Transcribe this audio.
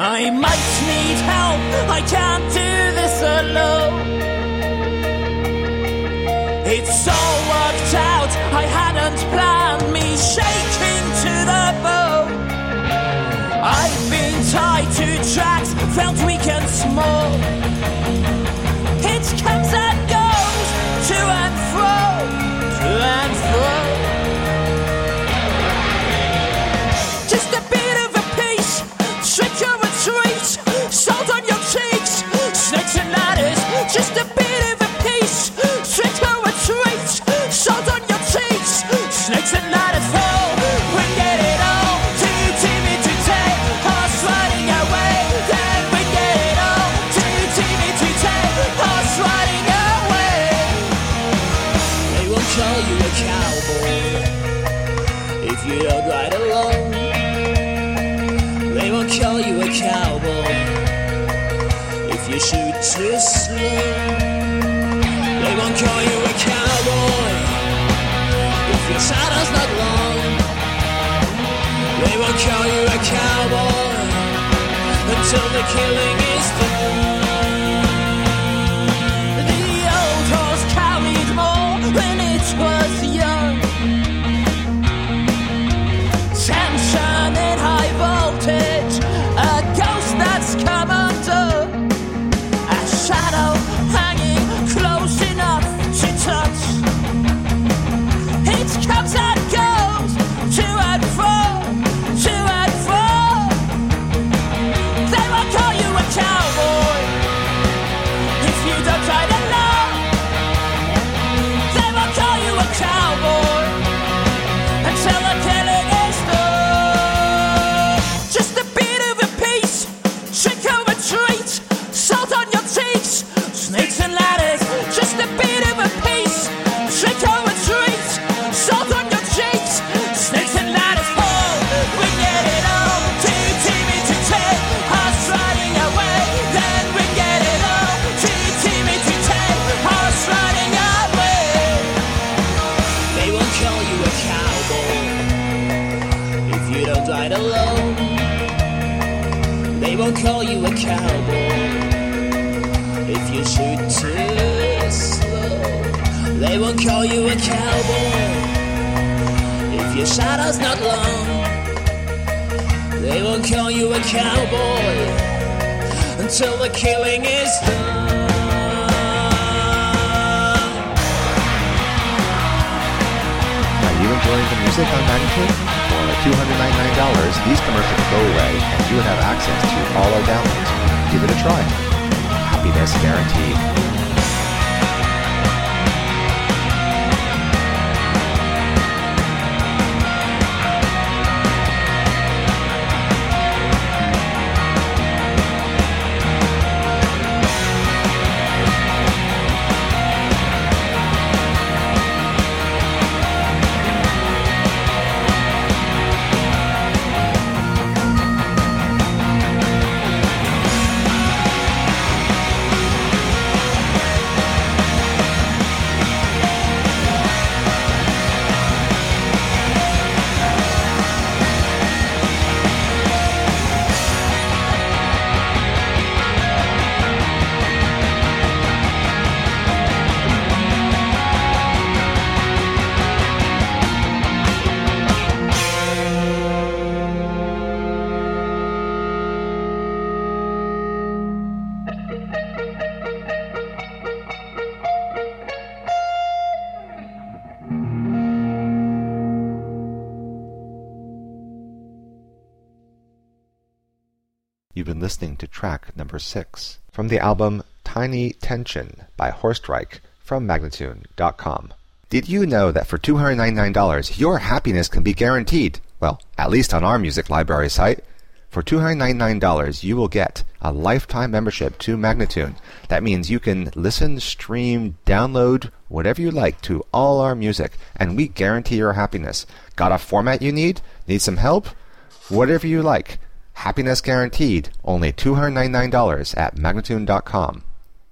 I might need help, I can't do this alone. It's all worked out, I hadn't planned, me shaking to the bone. I've been tied to tracks, felt weak and small. It comes and goes, to and fro, to and fro. Just a bit of a piece, trick or a treat, salt on your cheeks, snakes and ladders. Just a bit of a piece, trick or a treat, salt on your cheeks, snakes and ladders. Oh, we get it all, too timid to take, horse riding away. Then we get it all, too timid to take, horse riding away. They won't call you a cowboy if you don't ride alone. They won't call you a cowboy if you shoot too slow. They won't call you a cowboy if your shadow's not long. They won't call you a cowboy until the killing is done. The old horse carried more when it was young. Tension in high voltage, a ghost that's come undone, a shadow hanging close enough to touch. It comes and goes, to and fro, to and fro. They won't call you a cowboy if you don't ride alone. They won't call you a cowboy until the killing is done. Just a bit of a piece, trick or a treat, salt on your cheeks, snakes and ladders. Just a bit of a piece, trick or a treat, salt on your cheeks, snakes and ladders. Oh, we get it all, too timid to take, horse riding away. Then we get it all, too timid to take, horse riding away. They won't call you a cowboy if you don't ride alone. They won't call you a cowboy if you shoot too slow. They won't call you a cowboy if your shadow's not long. They won't call you a cowboy until the killing is done. Are you enjoying the music on Magnitude? For $299, these commercials go away and you would have access to all our downloads. Give it a try. Happiness guaranteed. You've been listening to track number 6 from the album Tiny Tension by Horstrike from Magnatune.com. Did you know that for $299 your happiness can be guaranteed? Well, at least on our music library site. For $299 you will get a lifetime membership to Magnatune. That means you can listen, stream, download, whatever you like to all our music, and we guarantee your happiness. Got a format you need? Need some help? Whatever you like. Happiness guaranteed. Only $299 at Magnatune.com.